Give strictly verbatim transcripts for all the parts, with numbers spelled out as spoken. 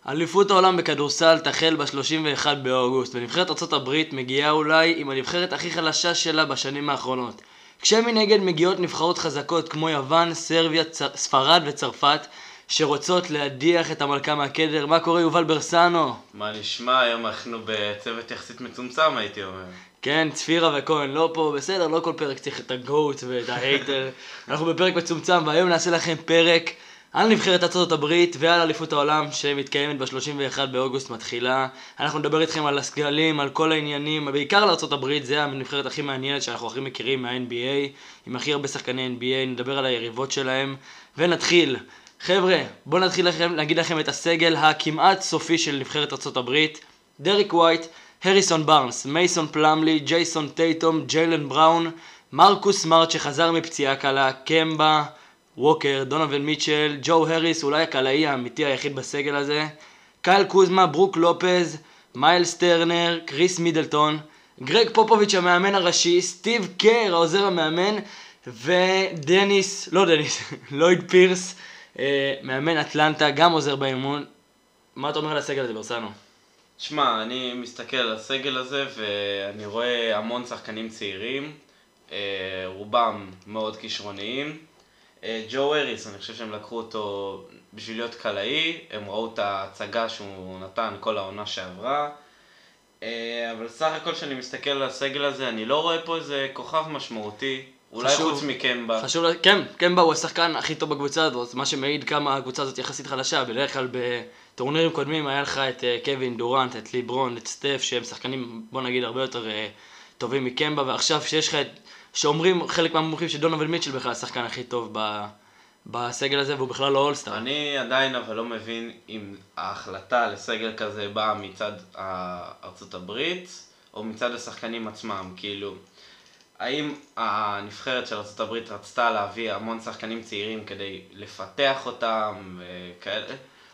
אליפות העולם בכדורסל תחל ב-שלושים ואחד באוגוסט, ונבחרת ארצות הברית מגיעה אולי עם הנבחרת הכי חלשה שלה בשנים האחרונות. כשמנגד מגיעות נבחרות חזקות כמו יוון, סרביה, צ... ספרד וצרפת, שרוצות להדיח את המלכה מהקדר. מה קורה, יובל ברסנו? מה נשמע? היום אנחנו בצוות יחסית מצומצם, הייתי אומר. כן, צפירה וכהן לא פה, בסדר, לא כל פרק צריך את הגוט ואת ההייטר. אנחנו בפרק מצומצם, והיום נעשה לכם פרק על נבחרת ארצות הברית ועל אליפות העולם שמתקיימת ב-שלושים ואחד באוגוסט מתחילה. אנחנו נדבר איתכם על הסגלים, על כל העניינים, בעיקר על ארצות הברית, זה הנבחרת הכי מעניינת שאנחנו הכי מכירים מה-אן בי איי, עם הכי הרבה שחקני אן בי איי, נדבר על היריבות שלהם, ונתחיל. חבר'ה, בואו נתחיל לכם, להגיד לכם את הסגל הכמעט סופי של נבחרת ארצות הברית. דריק ווייט, הריסון בארנס, מייסון פלמלי, ג'ייסון טייטום, ג'יילן בראון, מרקוס סמארט שחזר מפציעה קלה, קמבה, ווקר, דונובל מיטשל, ג'ו הריס, אולי הקלעי האמיתי היחיד בסגל הזה, קייל קוזמה, ברוק לופז, מיילס טרנר, קריס מידלטון, גרג פופוביץ' המאמן הראשי, סטיב קר העוזר המאמן, ודניס, לא דניס, לויד פירס, אה, מאמן אטלנטה, גם עוזר באימון. מה אתה אומר על הסגל הזה, ברסנו? שמע, אני מסתכל על הסגל הזה ואני רואה המון שחקנים צעירים, אה, רובם מאוד כישרוניים. ג'ו הריס, אני חושב שהם לקחו אותו בשביל להיות קלעי, הם ראו את ההצגה שהוא נתן כל העונה שעברה, אבל סך הכל שאני מסתכל על הסגל הזה, אני לא רואה פה איזה כוכב משמעותי, אולי חשוב, חוץ מקמבה. חשוב, כן, קמבה הוא השחקן הכי טוב בקבוצה הזאת, מה שמעיד כמה הקבוצה הזאת יחסית חלשה. בדרך כלל בטורנירים קודמים היה לך את קווין דורנט, את ליברון, את סטף, שהם שחקנים, בוא נגיד, הרבה יותר טובים מקמבה, ועכשיו שיש לך את... שאומרים חלק מהמומחים שדונובל מיטשל בכלל השחקן הכי טוב ב... בסגל הזה, והוא בכלל לא אולסטאר. אני עדיין אבל לא מבין אם ההחלטה לסגל כזה באה מצד ארצות הברית או מצד השחקנים עצמם. כאילו, האם הנבחרת של ארצות הברית רצתה להביא המון שחקנים צעירים כדי לפתח אותם וכאלה,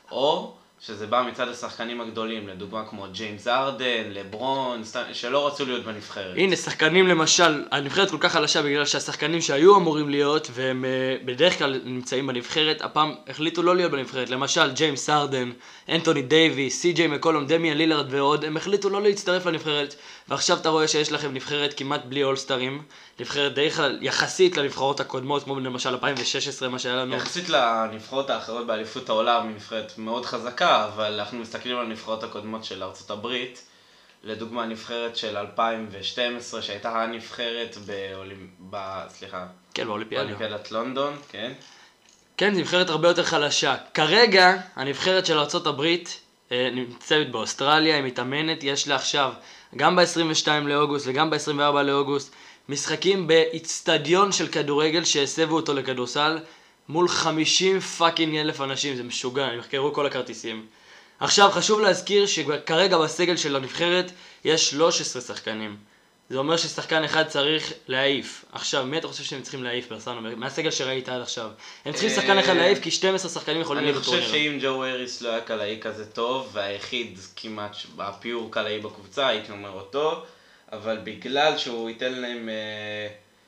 או שזה בא מצד השחקנים הגדולים, לדוגמה כמו ג'יימס ארדן, לברון, שלא רצו להיות בנבחרת. הנה, שחקנים למשל, הנבחרת כל כך חלשה בגלל שהשחקנים שהיו אמורים להיות, והם בדרך כלל נמצאים בנבחרת, הפעם החליטו לא להיות בנבחרת. למשל, ג'יימס ארדן, אנטוני דייביס, סי.ג'יי מקולום, דמיאן לילארד ועוד, הם החליטו לא להצטרף לנבחרת, ועכשיו אתה רואה שיש לכם נבחרת כמעט בלי אולסטרים, נבחרת די יחסית לנבחרות הקודמות, כמו למשל אלפיים ושש עשרה, מה שהיה לנו. יחסית לנבחרות האחרות באליפות העולם, היא נבחרת מאוד חזקה, אבל אנחנו מסתכלים על הנבחרות הקודמות של ארצות הברית, לדוגמה נבחרת של אלפיים ושתים עשרה שהייתה הנבחרת באולימ... ב... סליחה, כן, באולימפיאדה. באולימפיאדת לונדון, כן. כן, זו נבחרת הרבה יותר חלשה. כרגע הנבחרת של ארצות הברית אה, נמצאת באוסטרליה, היא מתאמנת, יש לה עכשיו גם ב-עשרים ושניים לאוגוסט וגם ב-עשרים וארבעה לאוגוסט משחקים באצטדיון של כדורגל שהסבו אותו לכדורסל מול חמישים פאקינג אלף אנשים, זה משוגע, הם יחקרו כל הכרטיסים. עכשיו חשוב להזכיר שכרגע בסגל של הנבחרת יש שלושה עשר שחקנים. זה אומר ששחקן אחד צריך להעיף. עכשיו, מי אתה חושב שהם צריכים להעיף, ברסנו? מהסגל שראית עד עכשיו. הם צריכים שחקן אחד להעיף כי שנים עשר שחקנים יכולים להיות בטורניר. אני חושב שאם ג'ו הריס לא היה קלעי כזה טוב, והיחיד כמעט הפיור קלעי בקבוצה, הייתי אומר אותו, אבל בגלל שהוא ייתן להם אה,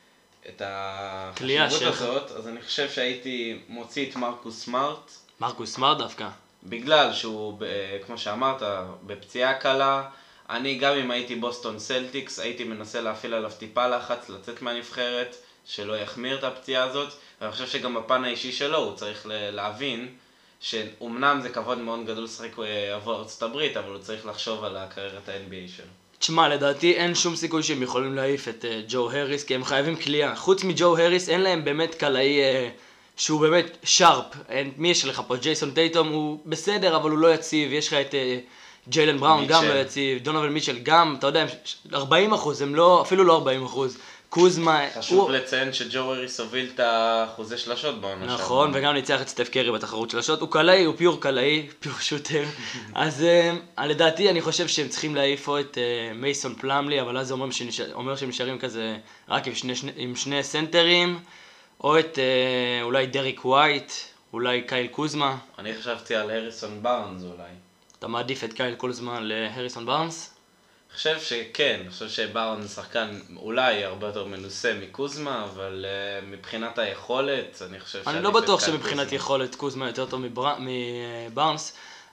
את החשיבות הזאת, אז אני חושב שהייתי מוציא את מרקוס סמארט. מרקוס סמארט דווקא. בגלל שהוא, כמו שאמרת, בפציעה קלה. אני גם אם הייתי בוסטון סלטיקס, הייתי מנסה להפעיל עליו טיפה לחץ, לצאת מהנבחרת, שלא יחמיר את הפציעה הזאת. ואני חושב שגם בפן האישי שלו הוא צריך להבין שאומנם זה כבוד מאוד גדול לשחק עבור ארצות הברית, אבל הוא צריך לחשוב על הקריירת ה-אן בי איי שלו. תשמע, לדעתי אין שום סיכוי שהם יכולים להעיף את uh, ג'ו הריס, כי הם חייבים קליעה. חוץ מג'ו הריס אין להם באמת קלעי uh, שהוא באמת שרפ. אין, מי יש לך פה? ג'ייסון טייטום הוא בסדר, אבל הוא לא יציב. יש לך את uh, ג'יילן בראון, מיטשל. גם לא יציב. דונובל מיטשל גם, אתה יודע, ארבעים אחוז, הם לא, אפילו לא ארבעים אחוז. קוזמה... חשוב הוא... לציין שג'ו הריס הוביל את האחוזי שלשות בעונה. נכון, שם. וגם ניצח את סטף קרי בתחרות שלשות. הוא קלעי, הוא פיור קלעי, פיור שוטר. אז uh, לדעתי אני חושב שהם צריכים להעיף את uh, מייסון פלמלי, אבל אז זה אומר, שנשאר, אומר שהם נשארים כזה רק עם שני, שני, עם שני סנטרים, או את uh, אולי דריק ווייט, אולי קייל קוזמה. אני חשבתי על הריסון בארנס אולי. אתה מעדיף את קייל קוזמה להריסון בארנס? אני חושב שכן, אני חושב שבארנס שחקן אולי הרבה יותר מנוסה מקוזמה, אבל uh, מבחינת היכולת, אני חושב אני לא בטוח שמבחינת יכולת קוזמה יותר טוב מבארנס,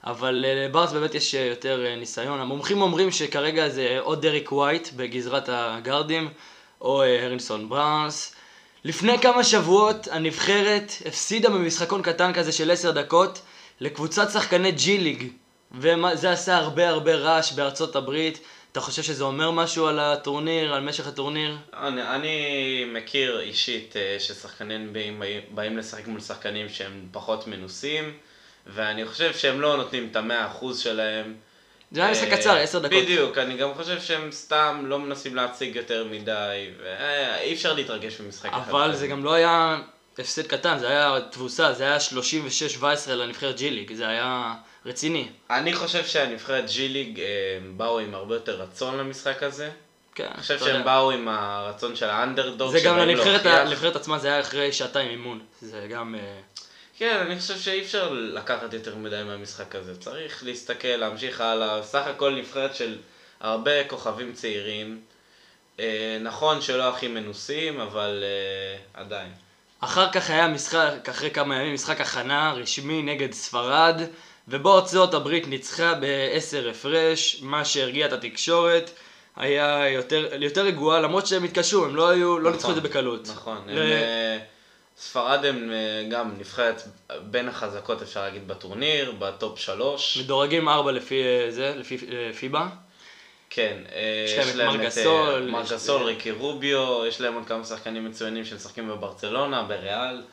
אבל לברנס באמת יש יותר ניסיון. המומחים אומרים שכרגע זה או דריק ווייט בגזרת הגארדים, או הרינסון ברנס. לפני כמה שבועות הנבחרת הפסידה במשחקון קטן כזה של עשר דקות לקבוצת שחקני ג'י ליג, וזה עשה הרבה הרבה רעש בארצות הברית. אתה חושב שזה אומר משהו על הטורניר, על משך הטורניר? אני, אני מכיר אישית ששחקנים באים, באים לשחק מול שחקנים שהם פחות מנוסים, ואני חושב שהם לא נותנים את המאה אחוז שלהם. זה היה משחק קצר, עשר דקות. בדיוק, אני גם חושב שהם סתם לא מנסים להציג יותר מדי, ואי אפשר להתרגש במשחק אחד. אבל זה גם לא היה הפסד קטן, זה היה תבוסה, זה היה שלושים ושש שבע עשרה לנבחרת ג'י ליג, זה היה רציני. אני חושב שהנבחרת ג'י ליג באו עם הרבה יותר רצון למשחק הזה. כן, אני חושב שהם באו עם הרצון של האנדרדוג. זה גם לנבחרת עצמה, זה היה אחרי שעתיים אימון, זה גם... כן, אני חושב שאי אפשר לקחת יותר מדי מהמשחק הזה. צריך להסתכל, להמשיך הלאה. סך הכל נבחרת של הרבה כוכבים צעירים. אה, נכון שלא הכי מנוסים, אבל אה, עדיין. אחר כך היה משחק, אחרי כמה ימים, משחק הכנה רשמי נגד ספרד, ובו ארצות הברית ניצחה בעשר הפרש, מה שהרגיע את התקשורת. היה יותר, יותר רגועה, למרות שהם התקשו, הם לא היו, לא ניצחו את זה בקלות. נכון, הם... ספרד הם גם נבחרת בין החזקות, אפשר להגיד, בטורניר, בטופ שלוש. מדורגים ארבע לפי זה, לפי פיבה. כן, יש להם את מרגסול, מרגסול, ריקי רוביו, יש להם עוד כמה שחקנים מצוינים שמשחקים בברצלונה, בריאל.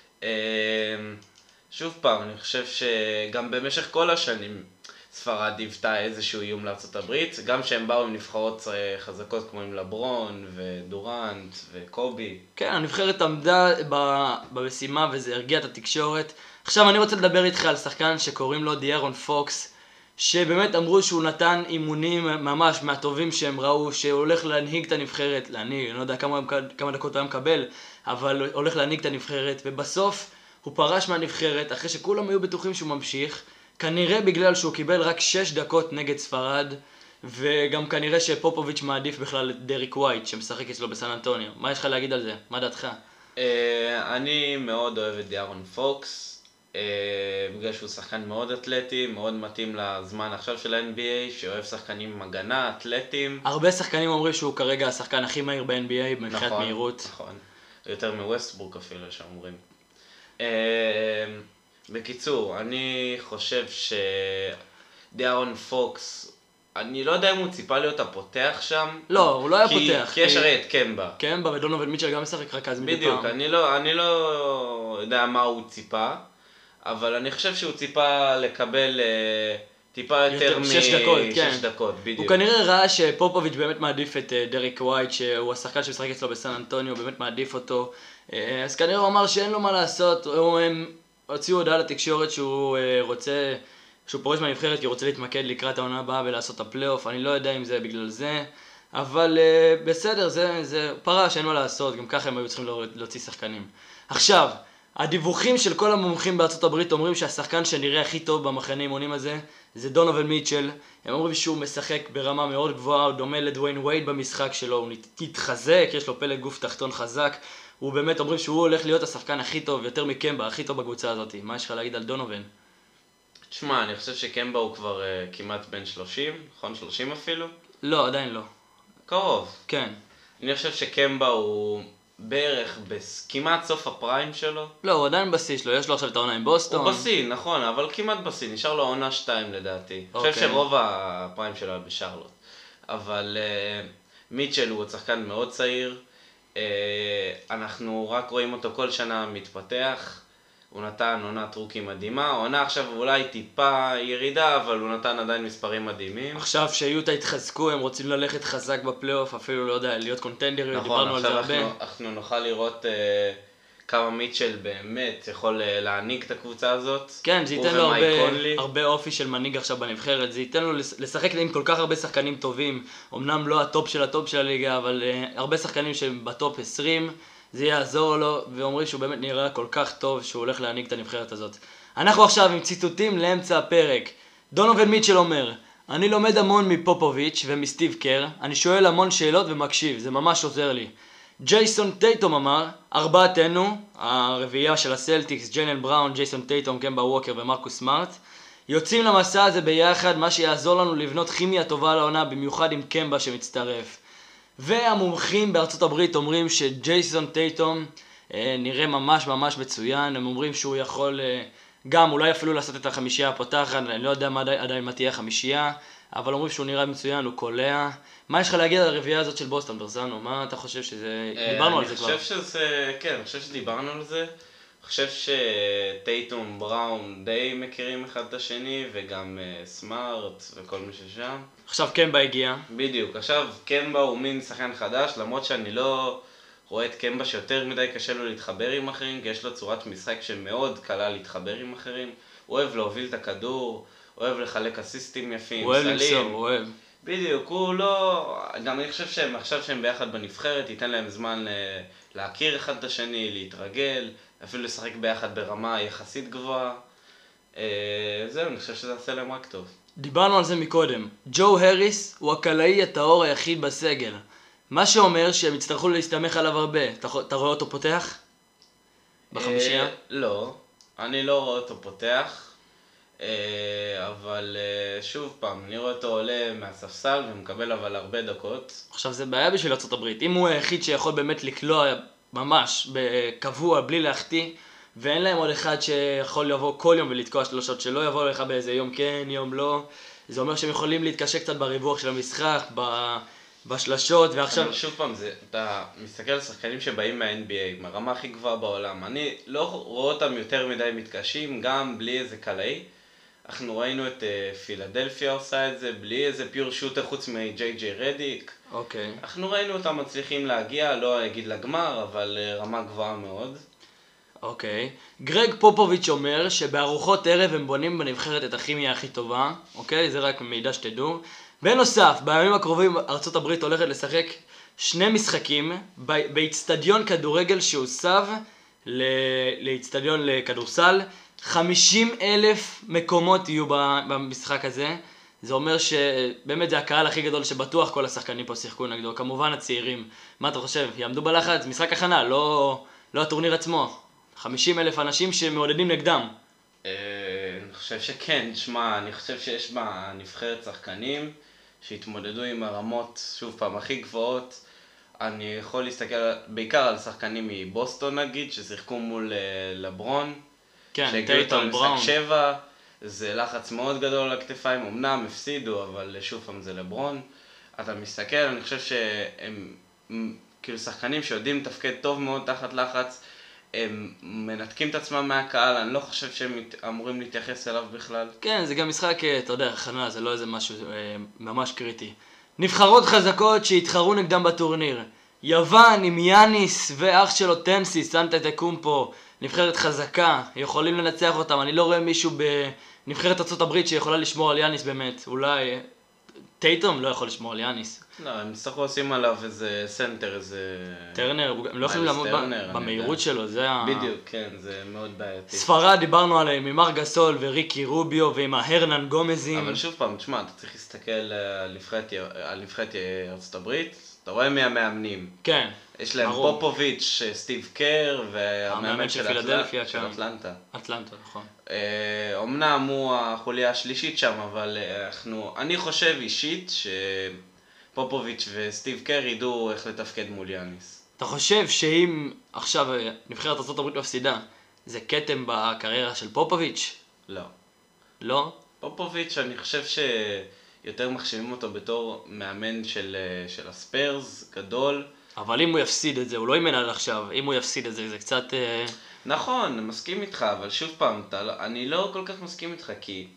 שוב פעם, אני חושב שגם במשך כל השנים ספרד היוותה איזשהו איום לארצות הברית, גם שהם באו עם נבחרות חזקות כמו עם לברון ודורנט וקובי. כן, הנבחרת עמדה במשימה וזה הרגיע את התקשורת. עכשיו אני רוצה לדבר איתך על שחקן שקוראים לו דיארון פוקס, שבאמת אמרו שהוא נתן אימונים ממש מהטובים שהם ראו, שהוא הולך להנהיג את הנבחרת, להנהיג, אני לא יודע כמה, כמה דקות הוא היה מקבל, אבל הולך להנהיג את הנבחרת, ובסוף הוא פרש מהנבחרת אחרי שכולם היו בטוחים שהוא ממשיך, כנראה בגלל שהוא קיבל רק שש דקות נגד ספרד, וגם כנראה שפופוביץ' מעדיף בכלל את דריק ווייט שמשחק אצלו בסן אנטוניו. מה יש לך להגיד על זה? מה דעתך? אני מאוד אוהב את דיארון פוקס, בגלל שהוא שחקן מאוד אתלטי, מאוד מתאים לזמן עכשיו של ה-אן בי איי, שאוהב שחקנים עם הגנה, אתלטים. הרבה שחקנים אומרים שהוא כרגע השחקן הכי מהיר ב-אן בי איי, מבחינת מהירות. נכון, יותר מווסטברוק אפילו שאומרים. בקיצור, אני חושב שדיארון פוקס, אני לא יודע אם הוא ציפה להיות הפותח שם. לא, הוא לא היה כי, פותח. כי יש הרי את קמבה. קמבה ודונובל מיטשל גם משחק רק אז מדי פעם. בדיוק, אני לא, אני לא יודע מה הוא ציפה, אבל אני חושב שהוא ציפה לקבל אה, טיפה יותר משש דקות, כן. שש דקות, בדיוק. הוא כנראה ראה שפופוביץ' באמת מעדיף את דריק ווייט, שהוא השחקן שמשחק אצלו בסן אנטוניו, באמת מעדיף אותו. אז כנראה הוא אמר שאין לו מה לעשות, הם הוציאו הודעה לתקשורת שהוא רוצה, שהוא פורש מהנבחרת כי הוא רוצה להתמקד לקראת העונה הבאה ולעשות את הפלייאוף. אני לא יודע אם זה בגלל זה, אבל בסדר, זה, זה פרש, אין מה לעשות, גם ככה הם היו צריכים להוציא שחקנים. עכשיו, הדיווחים של כל המומחים בארצות הברית אומרים שהשחקן שנראה הכי טוב במחנה אימונים הזה זה דונובל מיטשל. הם אומרים שהוא משחק ברמה מאוד גבוהה, הוא דומה לדוויין וייד במשחק שלו, הוא התחזק, יש לו פלג גוף תחתון חזק. הוא באמת אומרים שהוא הולך להיות השחקן הכי טוב, יותר מקמבה, הכי טוב בקבוצה הזאת. מה יש לך להגיד על דונובל? תשמע, אני חושב שקמבה הוא כבר uh, כמעט בן שלושים, נכון? שלושים אפילו? לא, עדיין לא. קרוב. כן. אני חושב שקמבה הוא בערך בס... כמעט סוף הפריים שלו. לא, הוא עדיין בשיא שלו, יש לו עכשיו את העונה עם בוסטון. הוא בשיא, נכון, אבל כמעט בשיא, נשאר לו עונה שתיים לדעתי. אוקיי. אני חושב שרוב הפריים שלו היה בשרלוט. אבל uh, מיטשל הוא שחקן מאוד צעיר. Uh, אנחנו רק רואים אותו כל שנה מתפתח. הוא נתן עונת רוקי מדהימה, עונה עכשיו אולי טיפה ירידה, אבל הוא נתן עדיין מספרים מדהימים. עכשיו שיוטה התחזקו, הם רוצים ללכת חזק בפלייאוף, אפילו לא יודע, להיות קונטנדרים, נכון, דיברנו על זה הרבה. נכון, עכשיו אנחנו נוכל לראות uh, כמה מיטשל באמת יכול uh, להעניק את הקבוצה הזאת. כן, זה ייתן לו הרבה, הרבה אופי של מנהיג עכשיו בנבחרת, זה ייתן לו לשחק עם כל כך הרבה שחקנים טובים, אמנם לא הטופ של הטופ של הליגה, אבל uh, הרבה שחקנים שהם בטופ עשרים, זה יעזור לו, ואומרים שהוא באמת נראה כל כך טוב שהוא הולך להנהיג את הנבחרת הזאת. אנחנו עכשיו עם ציטוטים לאמצע הפרק. דונובל מיטשל אומר, אני לומד המון מפופוביץ' ומסטיב קר, אני שואל המון שאלות ומקשיב, זה ממש עוזר לי. ג'ייסון טייטום אמר, ארבעתנו, הרביעייה של הסלטיקס, ג'יילן בראון, ג'ייסון טייטום, קמבה ווקר ומרקוס סמארט, יוצאים למסע הזה ביחד, מה שיעזור לנו לבנות כימיה טובה לעונה, במיוחד עם קמבה שמצטרף. והמומחים בארצות הברית אומרים שג'ייסון טייטום אה, נראה ממש ממש מצוין, הם אומרים שהוא יכול אה, גם אולי אפילו לעשות את החמישייה הפותחת, אני לא יודע מה, עדיין מה תהיה החמישייה, אבל אומרים שהוא נראה מצוין, הוא קולע. מה יש לך להגיד על הרביעייה הזאת של בוסטון, ברזנו? מה אתה חושב שזה... דיברנו על זה כבר. אני חושב שזה... כן, אני חושב שדיברנו על זה. אני חושב שטייטום, בראון די מכירים אחד את השני, וגם uh, סמארט וכל מי ששם. עכשיו קמבה הגיע. בדיוק. עכשיו קמבה הוא מין שחקן חדש, למרות שאני לא רואה את קמבה שיותר מדי קשה לו להתחבר עם אחרים, כי יש לו צורת משחק שמאוד קלה להתחבר עם אחרים. הוא אוהב להוביל את הכדור, אוהב לחלק אסיסטים יפים, הוא אוהב למסור, הוא אוהב. בדיוק, הוא לא... גם אני חושב שהם עכשיו שהם ביחד בנבחרת, ייתן להם זמן להכיר אחד את השני, להתרגל, אפילו לשחק ביחד ברמה יחסית גבוהה. זהו, אני חושב שזה עושה להם רק טוב. דיברנו על זה מקודם. ג'ו הריס הוא הקלעי הטהור היחיד בסגל. מה שאומר שהם יצטרכו להסתמך עליו הרבה. אתה, אתה רואה אותו פותח? בחמישייה? לא, אני לא רואה אותו פותח. אבל שוב פעם, אני רואה אותו עולה מהספסל ומקבל אבל הרבה דקות. עכשיו זה בעיה בשביל ארצות הברית. אם הוא היחיד שיכול באמת לקלוע ממש בקבוע בלי להחטיא, ואין להם עוד אחד שיכול לבוא כל יום ולתקוע שלושות, שלא יבוא לך באיזה יום כן, יום לא, זה אומר שהם יכולים להתקשר קצת בריווח של המשחק, בשלשות, ועכשיו... שוב פעם, זה, אתה מסתכל על שחקנים שבאים מה-אן בי איי, מהרמה הכי גבוהה בעולם. אני לא רואה אותם יותר מדי מתקשים, גם בלי איזה קלעי. אנחנו ראינו את uh, פילדלפיה עושה את זה, בלי איזה פיור שוטר חוץ מ-ג'יי ג'יי רדיק. אוקיי. אנחנו ראינו אותם מצליחים להגיע, לא אגיד לגמר, אבל uh, רמה גבוהה מאוד. אוקיי. גרג פופוביץ' אומר שבארוחות ערב הם בונים בנבחרת את הכימיה הכי טובה, אוקיי? זה רק מידע שתדעו. בנוסף, בימים הקרובים ארצות הברית הולכת לשחק שני משחקים באצטדיון כדורגל שהוסב לאצטדיון לכדורסל. חמישים אלף מקומות יהיו במשחק הזה. זה אומר שבאמת זה הקהל הכי גדול שבטוח כל השחקנים פה שיחקו נגדו. כמובן הצעירים. מה אתה חושב? יעמדו בלחץ? משחק הכנה, לא, לא הטורניר עצמו. חמישים אלף אנשים שמעודדים נגדם. אני חושב שכן, תשמע, אני חושב שיש בנבחרת שחקנים שהתמודדו עם הרמות, שוב פעם, הכי גבוהות. אני יכול להסתכל בעיקר על שחקנים מבוסטון נגיד, ששיחקו מול לברון. כן, טייטום, בראון. שבע, זה לחץ מאוד גדול על הכתפיים, אמנם הפסידו, אבל שוב פעם זה לברון. אתה מסתכל, אני חושב שהם כאילו שחקנים שיודעים לתפקד טוב מאוד תחת לחץ, הם מנתקים את עצמם מהקהל, אני לא חושב שהם אמורים להתייחס אליו בכלל. כן, זה גם משחק, אתה יודע, חנה, זה לא איזה משהו אה, ממש קריטי. נבחרות חזקות שהתחרו נגדם בטורניר. יוון עם יאניס ואח שלו טנסי, סנטה טקומפו, נבחרת חזקה, יכולים לנצח אותם. אני לא רואה מישהו בנבחרת ארצות הברית שיכולה לשמור על יאניס באמת. אולי טייטום לא יכול לשמור על יאניס. לא, הם יצטרכו לשים עליו איזה סנטר, איזה... טרנר, הם לא יכולים לעמוד במהירות שלו, זה ה... בדיוק, כן, זה מאוד בעייתי. ספרד, דיברנו עליהם, עם מר גסול וריקי רוביו ועם ההרנן גומזים. אבל שוב פעם, תשמע, אתה צריך להסתכל על נבחרת ארצות הברית, אתה רואה מי המאמנים. כן. יש להם פופוביץ', סטיב קר והמאמן של פילדלפיה, של אטלנטה. אטלנטה, נכון. אמנם הוא החוליה השלישית שם, אבל אנחנו, אני חושב אישית שפופוביץ' וסטיב קר ידעו איך לתפקד מול יאניס. אתה חושב שאם עכשיו נבחרת ארצות הברית מפסידה, זה קטם בקריירה של פופוביץ'? לא. לא? פופוביץ', אני חושב שיותר מחשיבים אותו בתור מאמן של, של הספיירס, גדול. אבל אם הוא יפסיד את זה, הוא לא אימן עד עכשיו, אם הוא יפסיד את זה, זה קצת... נכון, מסכים איתך, אבל שוב פעם, אני לא כל כך מסכים איתך, כי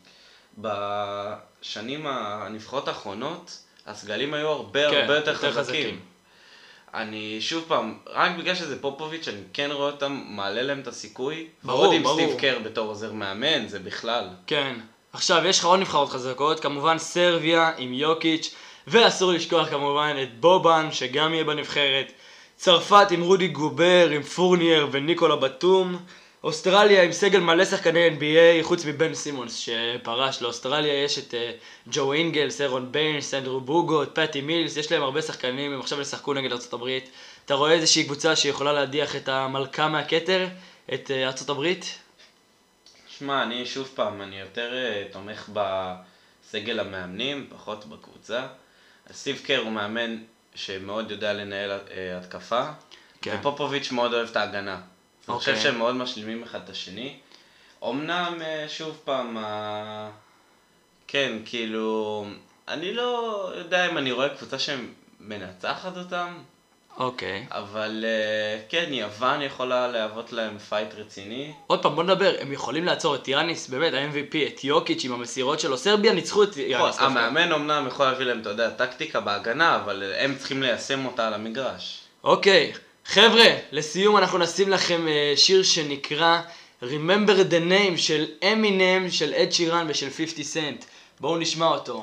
בשנים הנבחרות האחרונות, הסגלים היו הרבה כן, הרבה יותר, יותר חזקים. חזקים. אני שוב פעם, רק בגלל שזה פופוביץ', אני כן רואה אותם, מעלה להם את הסיכוי. ברור, ועוד עם ברור. סטיב קר בתור עוזר מאמן, זה בכלל. כן. עכשיו, יש לך עוד נבחרות חזקות, כמובן סרביה עם יוקיץ', ואסור לשכוח כמובן את בובן, שגם יהיה בנבחרת. צרפת עם רודי גובר, עם פורנייר וניקולה בטום. אוסטרליה עם סגל מלא שחקני אן בי איי, חוץ מבן סימונס שפרש לאוסטרליה. יש את uh, ג'ו אינגלס, אירון ביינס, אנדרו בוגו, פאטי מילס, יש להם הרבה שחקנים, הם עכשיו ישחקו נגד ארצות הברית. אתה רואה איזושהי קבוצה שיכולה להדיח את המלכה מהכתר, את uh, ארצות הברית? שמע, אני שוב פעם, אני יותר uh, תומך בסגל המאמנים, פחות בקבוצה. סטיב קר הוא מאמן שמאוד יודע לנהל uh, התקפה, כן. ופופוביץ' מאוד אוהב את ההגנה. Okay. אני חושב שהם מאוד משלימים אחד את השני. אמנם, uh, שוב פעם, uh, כן, כאילו, אני לא יודע אם אני רואה קבוצה שמנצחת אותם. אוקיי. Okay. אבל uh, כן, יוון יכולה להוות להם פייט רציני. עוד פעם, בוא נדבר, הם יכולים לעצור את יאניס, באמת, ה-אם וי פי, את יוקיץ' עם המסירות שלו, סרביה ניצחו את יאניס. המאמן אמנם יכול להביא להם, אתה יודע, טקטיקה בהגנה, אבל הם צריכים ליישם אותה על המגרש. אוקיי, חבר'ה, לסיום אנחנו נשים לכם uh, שיר שנקרא Remember the Name של אמינם, של אד שירן ושל פיפטי סנט. בואו נשמע אותו.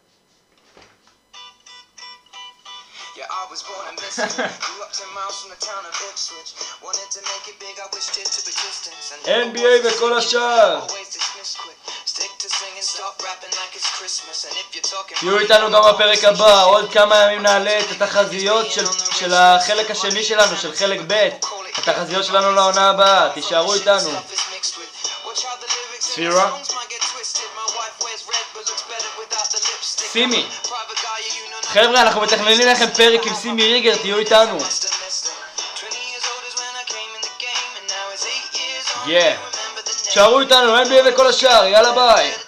I was born in Michigan, grew up ten miles from the town of Ipswich. Wanted to make it big, I wished it to existence. אן בי איי וכל השאר. תהיו איתנו גם בפרק הבא, עוד כמה ימים נעלה את התחזיות של, של החלק השני שלנו, של חלק ב', התחזיות שלנו לעונה הבאה, תישארו איתנו. ספירה? סימי. חבר'ה, אנחנו מתכננים לכם פרק עם סימי ריגר, תהיו איתנו. יא. תשארו איתנו, אן בי איי וכל השאר, יאללה ביי.